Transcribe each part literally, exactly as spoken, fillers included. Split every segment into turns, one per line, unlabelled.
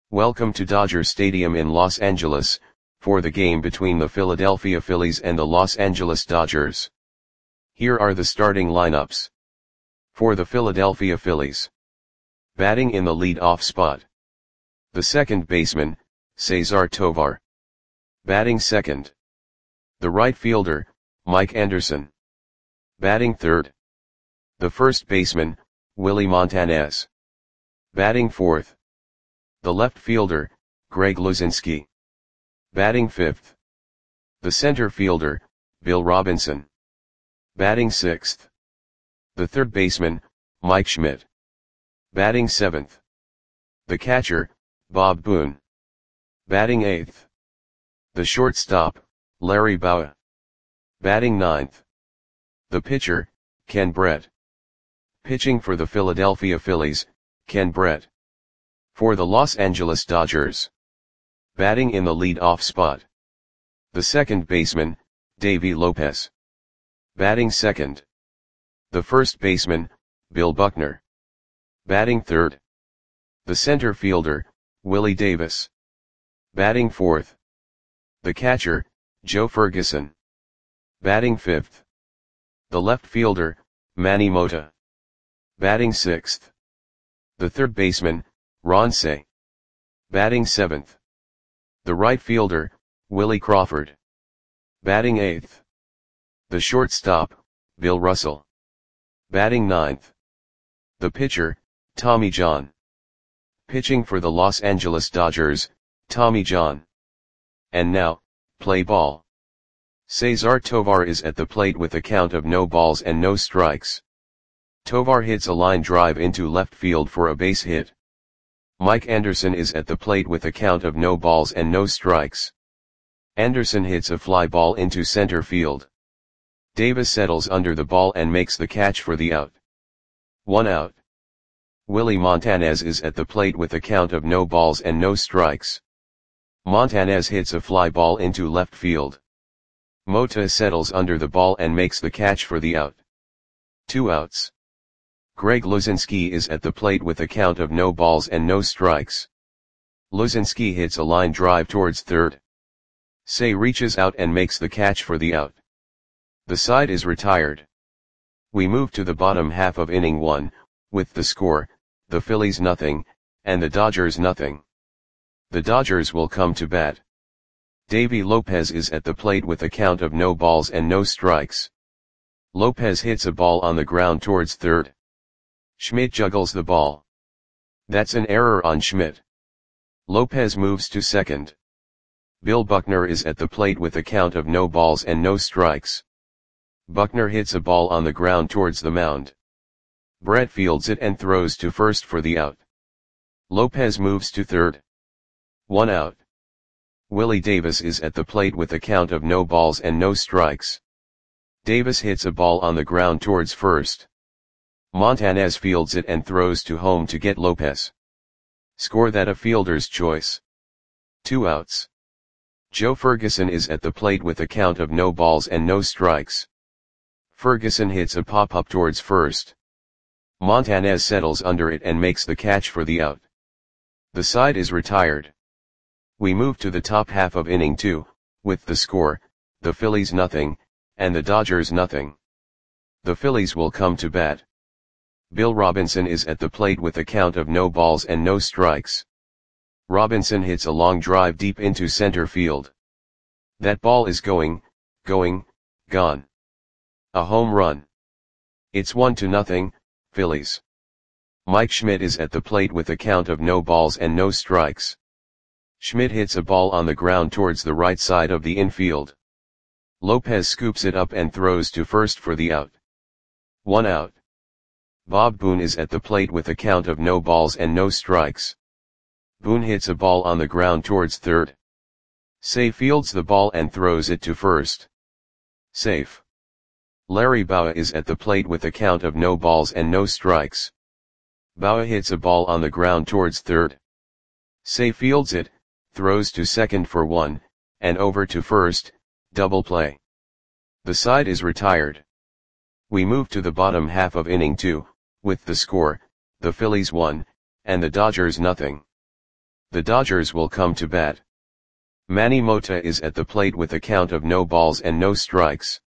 Welcome to Dodger Stadium in Los Angeles, for the game between the Philadelphia Phillies and the Los Angeles Dodgers. Here are the starting lineups. For the Philadelphia Phillies. Batting in the lead-off spot. The second baseman, Cesar Tovar. Batting second. The right fielder, Mike Anderson. Batting third. The first baseman, Willie Montanez. Batting fourth. The left fielder, Greg Luzinski. Batting fifth. The center fielder, Bill Robinson. Batting sixth. The third baseman, Mike Schmidt. Batting seventh. The catcher, Bob Boone. Batting eighth. The shortstop, Larry Bowa. Batting ninth. The pitcher, Ken Brett. Pitching for the Philadelphia Phillies, Ken Brett. For the Los Angeles Dodgers. Batting in the lead-off spot. The second baseman, Davey Lopez. Batting second. The first baseman, Bill Buckner. Batting third. The center fielder, Willie Davis. Batting fourth. The catcher, Joe Ferguson. Batting fifth. The left fielder, Manny Mota. Batting sixth. The third baseman, Ron Cey. Batting seventh. The right fielder, Willie Crawford. Batting eighth. The shortstop, Bill Russell. Batting ninth. The pitcher, Tommy John. Pitching for the Los Angeles Dodgers, Tommy John. And now, play ball. Cesar Tovar is at the plate with a count of no balls and no strikes. Tovar hits a line drive into left field for a base hit. Mike Anderson is at the plate with a count of no balls and no strikes. Anderson hits a fly ball into center field. Davis settles under the ball and makes the catch for the out. One out. Willie Montanez is at the plate with a count of no balls and no strikes. Montanez hits a fly ball into left field. Mota settles under the ball and makes the catch for the out. Two outs. Greg Luzinski is at the plate with a count of no balls and no strikes. Luzinski hits a line drive towards third. Cey reaches out and makes the catch for the out. The side is retired. We move to the bottom half of inning one, with the score, the Phillies nothing, and the Dodgers nothing. The Dodgers will come to bat. Davey Lopez is at the plate with a count of no balls and no strikes. Lopez hits a ball on the ground towards third. Schmidt juggles the ball. That's an error on Schmidt. Lopez moves to second. Bill Buckner is at the plate with a count of no balls and no strikes. Buckner hits a ball on the ground towards the mound. Brett fields it and throws to first for the out. Lopez moves to third. One out. Willie Davis is at the plate with a count of no balls and no strikes. Davis hits a ball on the ground towards first. Montanez fields it and throws to home to get Lopez. Score that a fielder's choice. Two outs. Joe Ferguson is at the plate with a count of no balls and no strikes. Ferguson hits a pop-up towards first. Montanez settles under it and makes the catch for the out. The side is retired. We move to the top half of inning two, with the score, the Phillies nothing, and the Dodgers nothing. The Phillies will come to bat. Bill Robinson is at the plate with a count of no balls and no strikes. Robinson hits a long drive deep into center field. That ball is going, going, gone. A home run. It's one to nothing, Phillies. Mike Schmidt is at the plate with a count of no balls and no strikes. Schmidt hits a ball on the ground towards the right side of the infield. Lopez scoops it up and throws to first for the out. One out. Bob Boone is at the plate with a count of no balls and no strikes. Boone hits a ball on the ground towards third. Cey fields the ball and throws it to first. Safe. Larry Bowa is at the plate with a count of no balls and no strikes. Bowa hits a ball on the ground towards third. Cey fields it, throws to second for one, and over to first, double play. The side is retired. We move to the bottom half of inning two, with the score, the Phillies one, and the Dodgers nothing. The Dodgers will come to bat. Manny Mota is at the plate with a count of no balls and no strikes.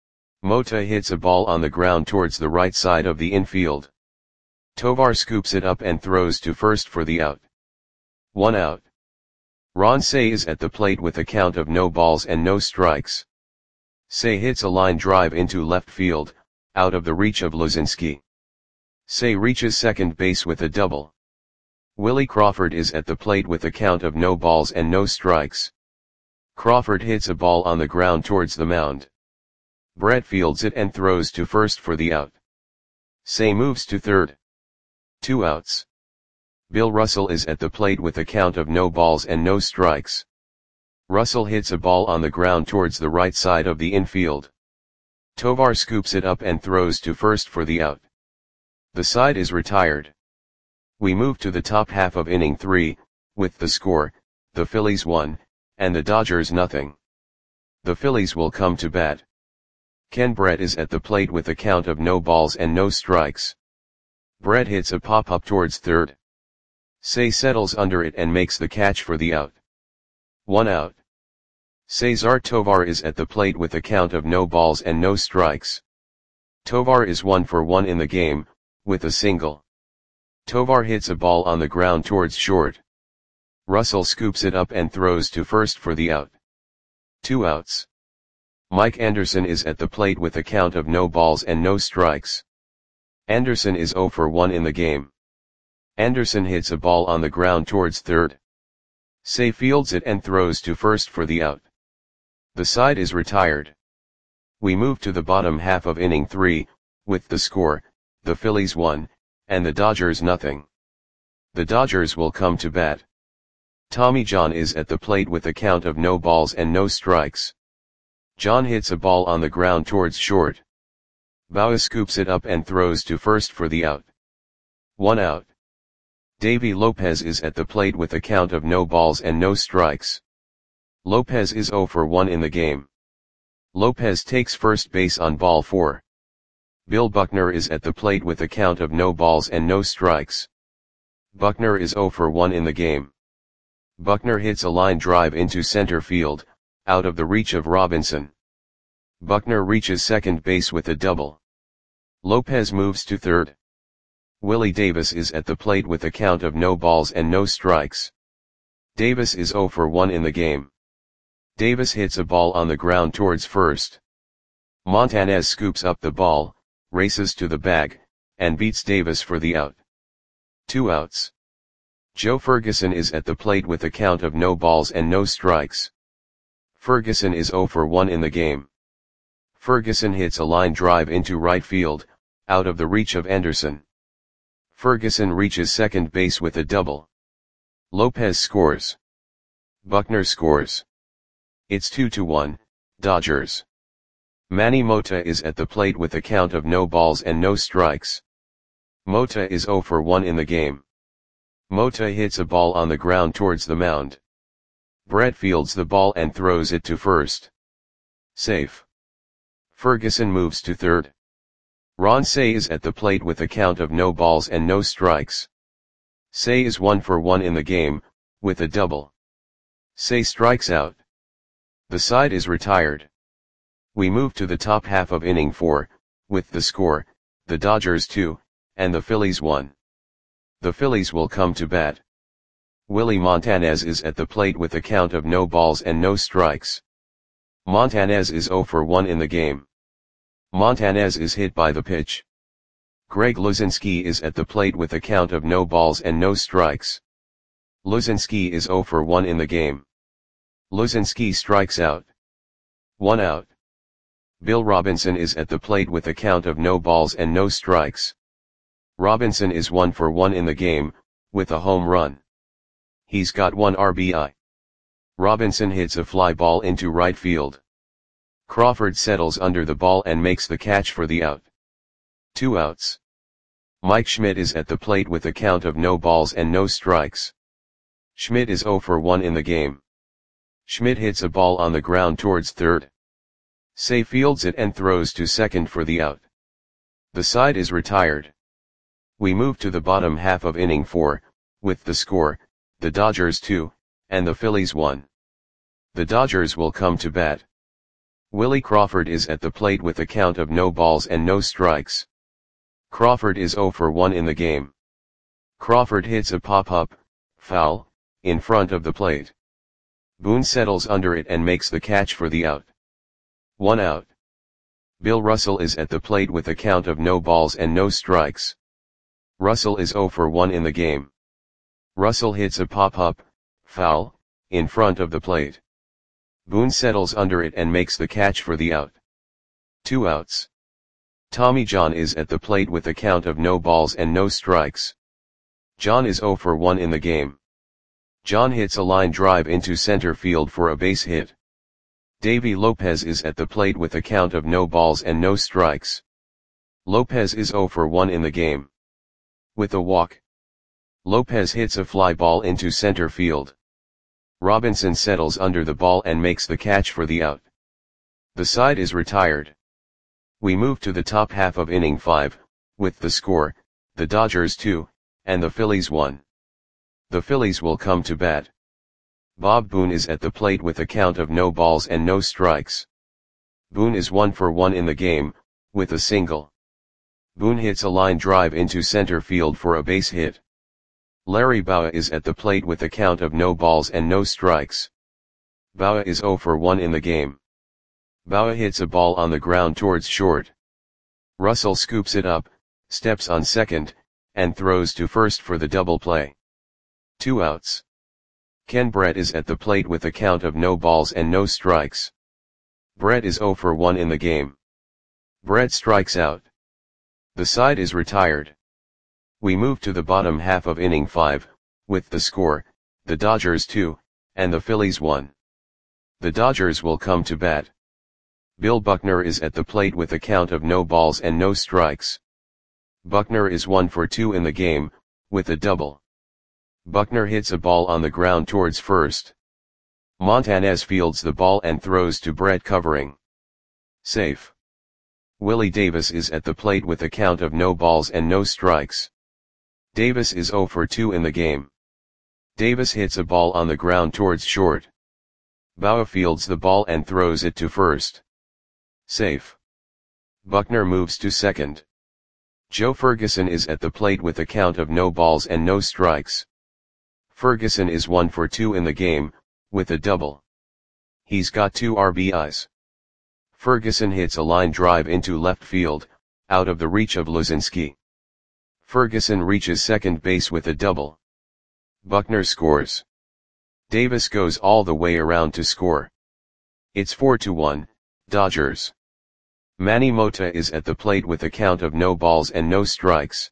Mota hits a ball on the ground towards the right side of the infield. Tovar scoops it up and throws to first for the out. One out. Ron Cey is at the plate with a count of no balls and no strikes. Cey hits a line drive into left field, out of the reach of Luzinski. Cey reaches second base with a double. Willie Crawford is at the plate with a count of no balls and no strikes. Crawford hits a ball on the ground towards the mound. Brett fields it and throws to first for the out. Cey moves to third. Two outs. Bill Russell is at the plate with a count of no balls and no strikes. Russell hits a ball on the ground towards the right side of the infield. Tovar scoops it up and throws to first for the out. The side is retired. We move to the top half of inning three, with the score, the Phillies one, and the Dodgers nothing. The Phillies will come to bat. Ken Brett is at the plate with a count of no balls and no strikes. Brett hits a pop-up towards third. Cey settles under it and makes the catch for the out. One out. Cesar Tovar is at the plate with a count of no balls and no strikes. Tovar is one for one in the game, with a single. Tovar hits a ball on the ground towards short. Russell scoops it up and throws to first for the out. Two outs. Mike Anderson is at the plate with a count of no balls and no strikes. Anderson is zero for one in the game. Anderson hits a ball on the ground towards third. Cey fields it and throws to first for the out. The side is retired. We move to the bottom half of inning three, with the score, the Phillies one, and the Dodgers nothing. The Dodgers will come to bat. Tommy John is at the plate with a count of no balls and no strikes. John hits a ball on the ground towards short. Bauer scoops it up and throws to first for the out. One out. Davy Lopez is at the plate with a count of no balls and no strikes. Lopez is zero for one in the game. Lopez takes first base on ball four. Bill Buckner is at the plate with a count of no balls and no strikes. Buckner is zero for one in the game. Buckner hits a line drive into center field, out of the reach of Robinson. Buckner reaches second base with a double. Lopez moves to third. Willie Davis is at the plate with a count of no balls and no strikes. Davis is zero for one in the game. Davis hits a ball on the ground towards first. Montanez scoops up the ball, races to the bag, and beats Davis for the out. Two outs. Joe Ferguson is at the plate with a count of no balls and no strikes. Ferguson is zero for one in the game. Ferguson hits a line drive into right field, out of the reach of Anderson. Ferguson reaches second base with a double. Lopez scores. Buckner scores. It's two to one, Dodgers. Manny Mota is at the plate with a count of no balls and no strikes. Mota is zero for one in the game. Mota hits a ball on the ground towards the mound. Brett fields the ball and throws it to first. Safe. Ferguson moves to third. Ron Cey is at the plate with a count of no balls and no strikes. Cey is one for one in the game, with a double. Cey strikes out. The side is retired. We move to the top half of inning four, with the score, the Dodgers two, and the Phillies one. The Phillies will come to bat. Willie Montanez is at the plate with a count of no balls and no strikes. Montanez is zero for one in the game. Montanez is hit by the pitch. Greg Luzinski is at the plate with a count of no balls and no strikes. Luzinski is zero for one in the game. Luzinski strikes out. One out. Bill Robinson is at the plate with a count of no balls and no strikes. Robinson is one for one in the game, with a home run. He's got one R B I. Robinson hits a fly ball into right field. Crawford settles under the ball and makes the catch for the out. Two outs. Mike Schmidt is at the plate with a count of no balls and no strikes. Schmidt is zero for one in the game. Schmidt hits a ball on the ground towards third. Cey fields it and throws to second for the out. The side is retired. We move to the bottom half of inning four, with the score, the Dodgers two, and the Phillies one. The Dodgers will come to bat. Willie Crawford is at the plate with a count of no balls and no strikes. Crawford is oh for one in the game. Crawford hits a pop-up, foul, in front of the plate. Boone settles under it and makes the catch for the out. One out. Bill Russell is at the plate with a count of no balls and no strikes. Russell is oh for one in the game. Russell hits a pop-up, foul, in front of the plate. Boone settles under it and makes the catch for the out. Two outs. Tommy John is at the plate with a count of no balls and no strikes. John is oh for one in the game. John hits a line drive into center field for a base hit. Davy Lopez is at the plate with a count of no balls and no strikes. Lopez is oh for one in the game. With a walk, Lopez hits a fly ball into center field. Robinson settles under the ball and makes the catch for the out. The side is retired. We move to the top half of inning five, with the score, the Dodgers two, and the Phillies one. The Phillies will come to bat. Bob Boone is at the plate with a count of no balls and no strikes. Boone is one for one in the game, with a single. Boone hits a line drive into center field for a base hit. Larry Bowa is at the plate with a count of no balls and no strikes. Bowa is oh for one in the game. Bowa hits a ball on the ground towards short. Russell scoops it up, steps on second, and throws to first for the double play. Two outs. Ken Brett is at the plate with a count of no balls and no strikes. Brett is oh for one in the game. Brett strikes out. The side is retired. We move to the bottom half of inning five, with the score, the Dodgers two, and the Phillies one. The Dodgers will come to bat. Bill Buckner is at the plate with a count of no balls and no strikes. Buckner is one for two in the game, with a double. Buckner hits a ball on the ground towards first. Montanez fields the ball and throws to Brett covering. Safe. Willie Davis is at the plate with a count of no balls and no strikes. Davis is oh for two in the game. Davis hits a ball on the ground towards short. Bowa fields the ball and throws it to first. Safe. Buckner moves to second. Joe Ferguson is at the plate with a count of no balls and no strikes. Ferguson is one for two in the game, with a double. He's got two R B Is. Ferguson hits a line drive into left field, out of the reach of Luzinski. Ferguson reaches second base with a double. Buckner scores. Davis goes all the way around to score. It's four to one, Dodgers. Manny Mota is at the plate with a count of no balls and no strikes.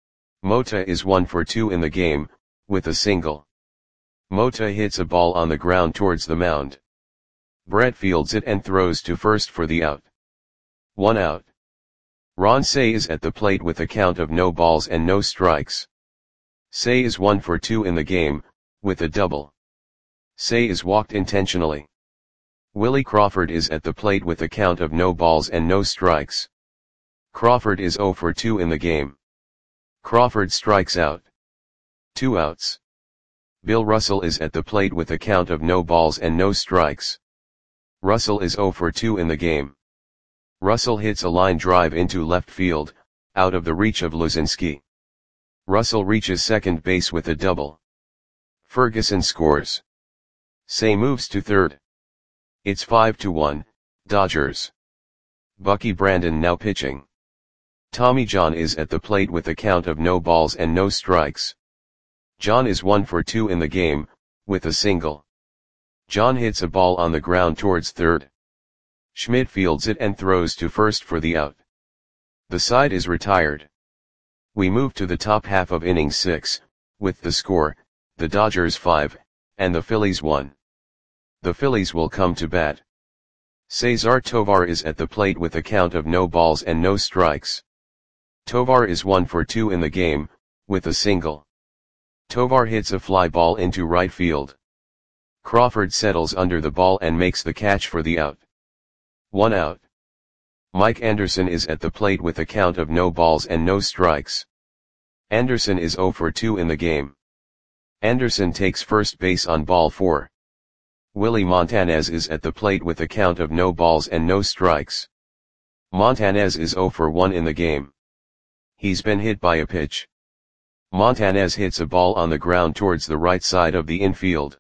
Mota is one for two in the game, with a single. Mota hits a ball on the ground towards the mound. Brett fields it and throws to first for the out. One out. Ron Cey is at the plate with a count of no balls and no strikes. Cey is one for two in the game, with a double. Cey is walked intentionally. Willie Crawford is at the plate with a count of no balls and no strikes. Crawford is oh for two in the game. Crawford strikes out. Two outs. Bill Russell is at the plate with a count of no balls and no strikes. Russell is oh for two in the game. Russell hits a line drive into left field, out of the reach of Luzinski. Russell reaches second base with a double. Ferguson scores. Cey moves to third. It's five to one, Dodgers. Bucky Brandon now pitching. Tommy John is at the plate with a count of no balls and no strikes. John is one for two in the game, with a single. John hits a ball on the ground towards third. Schmidt fields it and throws to first for the out. The side is retired. We move to the top half of inning six, with the score, the Dodgers five, and the Phillies one. The Phillies will come to bat. Cesar Tovar is at the plate with a count of no balls and no strikes. Tovar is one for two in the game, with a single. Tovar hits a fly ball into right field. Crawford settles under the ball and makes the catch for the out. One out. Mike Anderson is at the plate with a count of no balls and no strikes. Anderson is oh for two in the game. Anderson takes first base on ball four. Willie Montanez is at the plate with a count of no balls and no strikes. Montanez is oh for one in the game. He's been hit by a pitch. Montanez hits a ball on the ground towards the right side of the infield.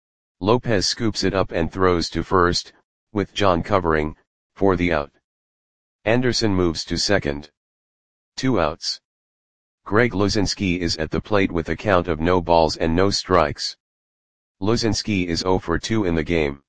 Lopez scoops it up and throws to first, with John covering, for the out. Anderson moves to second. Two outs. Greg Luzinski is at the plate with a count of no balls and no strikes. Luzinski is oh for two in the game.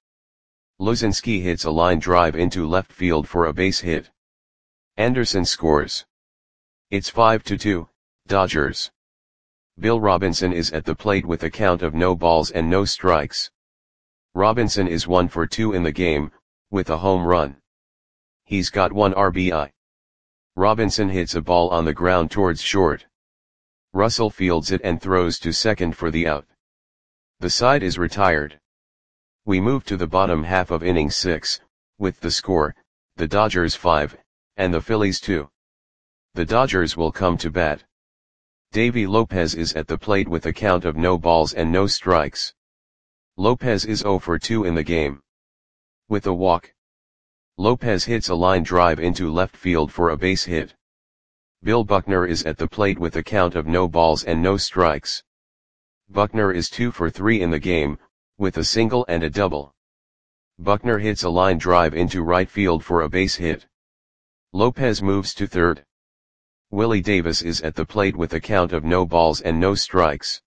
Luzinski hits a line drive into left field for a base hit. Anderson scores. It's five to two, Dodgers. Bill Robinson is at the plate with a count of no balls and no strikes. Robinson is one for two in the game, with a home run. He's got one R B I. Robinson hits a ball on the ground towards short. Russell fields it and throws to second for the out. The side is retired. We move to the bottom half of inning six, with the score, the Dodgers five, and the Phillies two. The Dodgers will come to bat. Davy Lopez is at the plate with a count of no balls and no strikes. Lopez is oh for two in the game. With a walk. Lopez hits a line drive into left field for a base hit. Bill Buckner is at the plate with a count of no balls and no strikes. Buckner is two for three in the game, with a single and a double. Buckner hits a line drive into right field for a base hit. Lopez moves to third. Willie Davis is at the plate with a count of no balls and no strikes.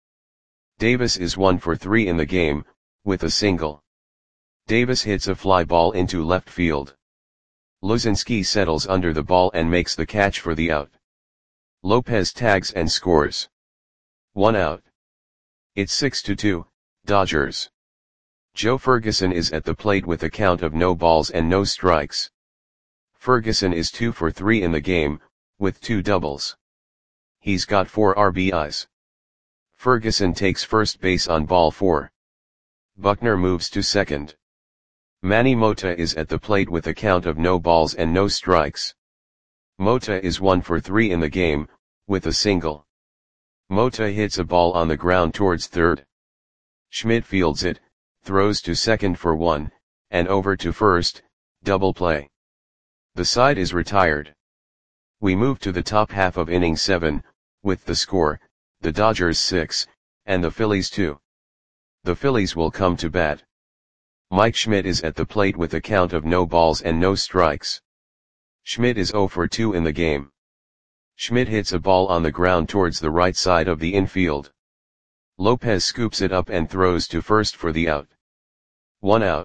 Davis is one for three in the game, with a single. Davis hits a fly ball into left field. Luzinski settles under the ball and makes the catch for the out. Lopez tags and scores. One out. It's six to two, Dodgers. Joe Ferguson is at the plate with a count of no balls and no strikes. Ferguson is two for three in the game, with two doubles. He's got four R B Is. Ferguson takes first base on ball four. Buckner moves to second. Manny Mota is at the plate with a count of no balls and no strikes. Mota is one for three in the game, with a single. Mota hits a ball on the ground towards third. Schmidt fields it, throws to second for one, and over to first, double play. The side is retired. We move to the top half of inning seven, with the score, the Dodgers six, and the Phillies two. The Phillies will come to bat. Mike Schmidt is at the plate with a count of no balls and no strikes. Schmidt is oh for two in the game. Schmidt hits a ball on the ground towards the right side of the infield. Lopez scoops it up and throws to first for the out. One out.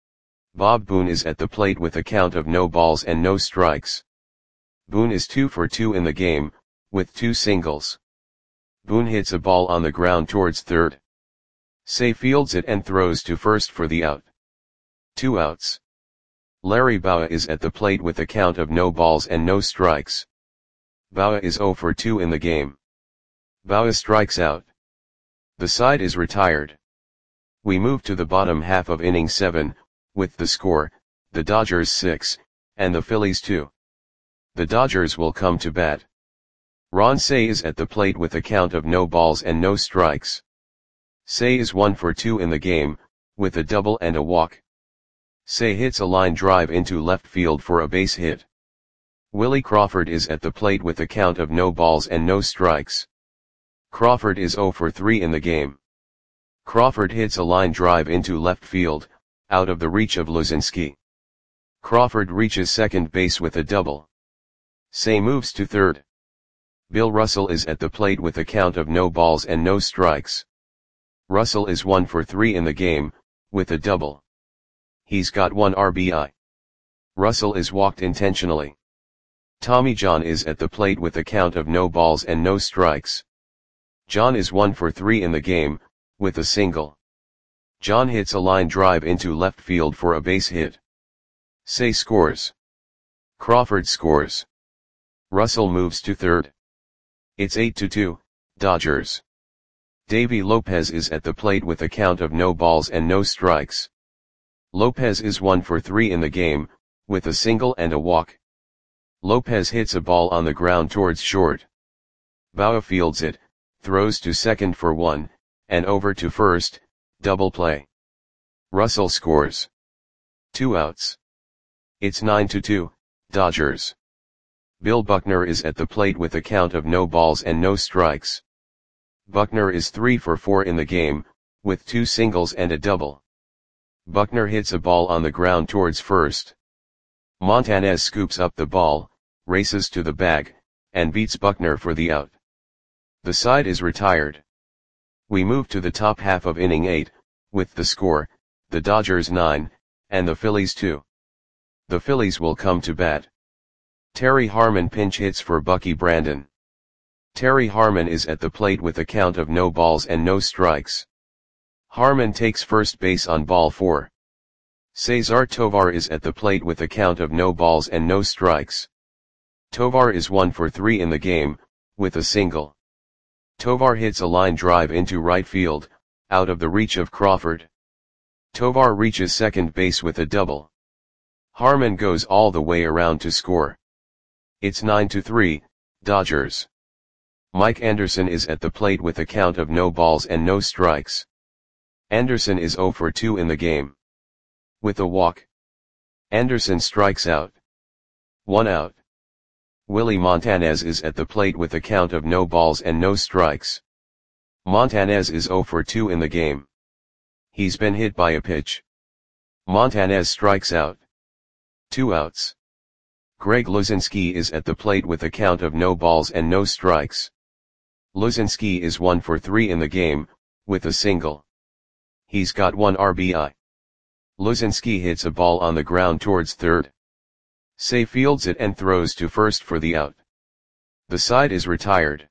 Bob Boone is at the plate with a count of no balls and no strikes. Boone is two for two in the game, with two singles. Boone hits a ball on the ground towards third. Say fields it and throws to first for the out. Two outs. Larry Bowa is at the plate with a count of no balls and no strikes. Bowa is oh for two in the game. Bowa strikes out. The side is retired. We move to the bottom half of inning seven, with the score, the Dodgers six, and the Phillies two. The Dodgers will come to bat. Ron Cey is at the plate with a count of no balls and no strikes. Cey is one for two in the game, with a double and a walk. Cey hits a line drive into left field for a base hit. Willie Crawford is at the plate with a count of no balls and no strikes. Crawford is oh for three in the game. Crawford hits a line drive into left field, out of the reach of Luzinski. Crawford reaches second base with a double. Cey moves to third. Bill Russell is at the plate with a count of no balls and no strikes. Russell is one for three in the game, with a double. He's got one R B I. Russell is walked intentionally. Tommy John is at the plate with a count of no balls and no strikes. John is one for three in the game, with a single. John hits a line drive into left field for a base hit. Cey scores. Crawford scores. Russell moves to third. It's eight to two, Dodgers. Davy Lopez is at the plate with a count of no balls and no strikes. Lopez is one for three in the game, with a single and a walk. Lopez hits a ball on the ground towards short. Bowa fields it, throws to second for one, and over to first, double play. Russell scores. Two outs. It's nine to two, Dodgers. Bill Buckner is at the plate with a count of no balls and no strikes. Buckner is three for four in the game, with two singles and a double. Buckner hits a ball on the ground towards first. Montanez scoops up the ball, races to the bag, and beats Buckner for the out. The side is retired. We move to the top half of inning eight, with the score, the Dodgers nine, and the Phillies two. The Phillies will come to bat. Terry Harmon pinch hits for Bucky Brandon. Terry Harmon is at the plate with a count of no balls and no strikes. Harmon takes first base on ball four. Cesar Tovar is at the plate with a count of no balls and no strikes. Tovar is one for three in the game, with a single. Tovar hits a line drive into right field, out of the reach of Crawford. Tovar reaches second base with a double. Harmon goes all the way around to score. It's nine to three, Dodgers. Mike Anderson is at the plate with a count of no balls and no strikes. Anderson is zero for two in the game. With a walk. Anderson strikes out. One out. Willie Montanez is at the plate with a count of no balls and no strikes. Montanez is zero for two in the game. He's been hit by a pitch. Montanez strikes out. Two outs. Greg Luzinski is at the plate with a count of no balls and no strikes. Luzinski is one for three in the game, with a single. He's got one R B I. Luzinski hits a ball on the ground towards third. Say fields it and throws to first for the out. The side is retired.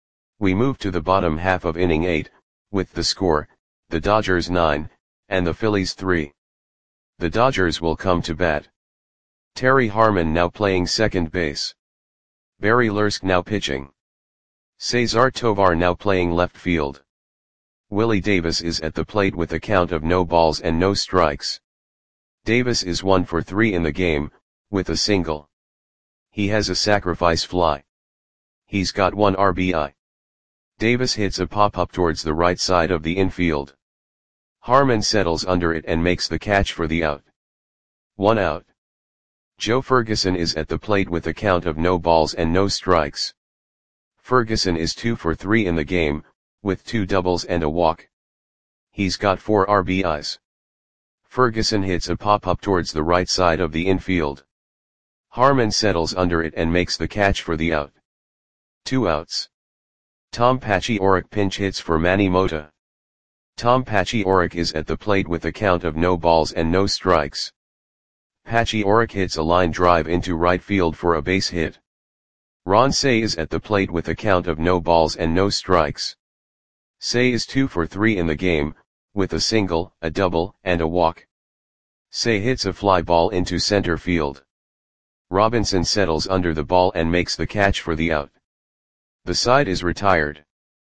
We move to the bottom half of inning eight, with the score, the Dodgers nine, and the Phillies three. The Dodgers will come to bat. Terry Harmon now playing second base. Barry Lursk now pitching. Cesar Tovar now playing left field. Willie Davis is at the plate with a count of no balls and no strikes. Davis is one for three in the game, with a single. He has a sacrifice fly. He's got one R B I. Davis hits a pop-up towards the right side of the infield. Harmon settles under it and makes the catch for the out. One out. Joe Ferguson is at the plate with a count of no balls and no strikes. Ferguson is two for three in the game, with two doubles and a walk. He's got four R B Is. Ferguson hits a pop-up towards the right side of the infield. Harmon settles under it and makes the catch for the out. Two outs. Tom Paciorek pinch hits for Manny Mota. Tom Paciorek is at the plate with a count of no balls and no strikes. Paciorek hits a line drive into right field for a base hit. Ron Cey is at the plate with a count of no balls and no strikes. Cey is two for three in the game, with a single, a double, and a walk. Cey hits a fly ball into center field. Robinson settles under the ball and makes the catch for the out. The side is retired.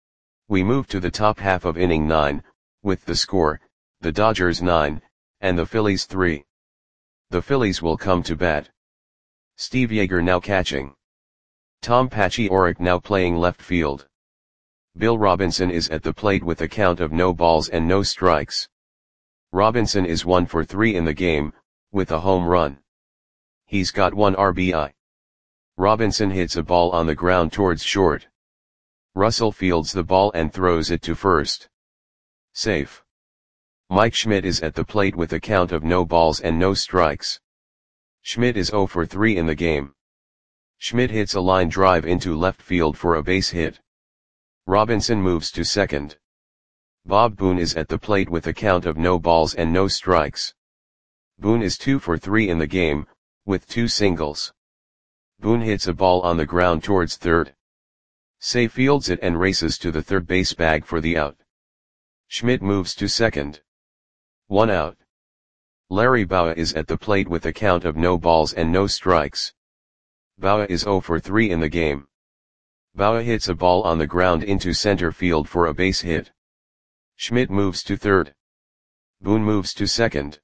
We move to the top half of inning nine, with the score, the Dodgers nine, and the Phillies three. The Phillies will come to bat. Steve Yeager now catching. Tom Paciorek now playing left field. Bill Robinson is at the plate with a count of no balls and no strikes. Robinson is one for three in the game, with a home run. He's got one R B I. Robinson hits a ball on the ground towards short. Russell fields the ball and throws it to first. Safe. Mike Schmidt is at the plate with a count of no balls and no strikes. Schmidt is zero for three in the game. Schmidt hits a line drive into left field for a base hit. Robinson moves to second. Bob Boone is at the plate with a count of no balls and no strikes. Boone is two for three in the game, with two singles. Boone hits a ball on the ground towards third. Cey fields it and races to the third base bag for the out. Schmidt moves to second. One out. Larry Bowa is at the plate with a count of no balls and no strikes. Bowa is zero for three in the game. Bowa hits a ball on the ground into center field for a base hit. Schmidt moves to third. Boone moves to second.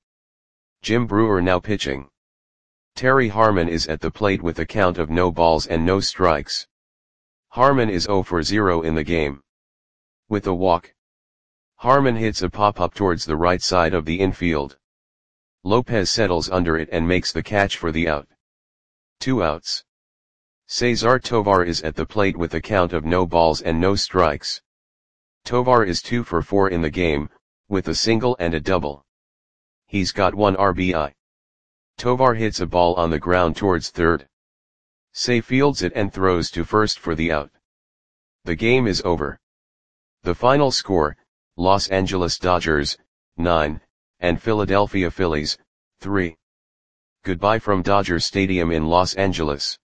Jim Brewer now pitching. Terry Harmon is at the plate with a count of no balls and no strikes. Harmon is zero for zero in the game. With a walk. Harmon hits a pop-up towards the right side of the infield. Lopez settles under it and makes the catch for the out. Two outs. Cesar Tovar is at the plate with a count of no balls and no strikes. Tovar is two for four in the game, with a single and a double. He's got one R B I. Tovar hits a ball on the ground towards third. Cey fields it and throws to first for the out. The game is over. The final score, Los Angeles Dodgers, nine, and Philadelphia Phillies, three. Goodbye from Dodger Stadium in Los Angeles.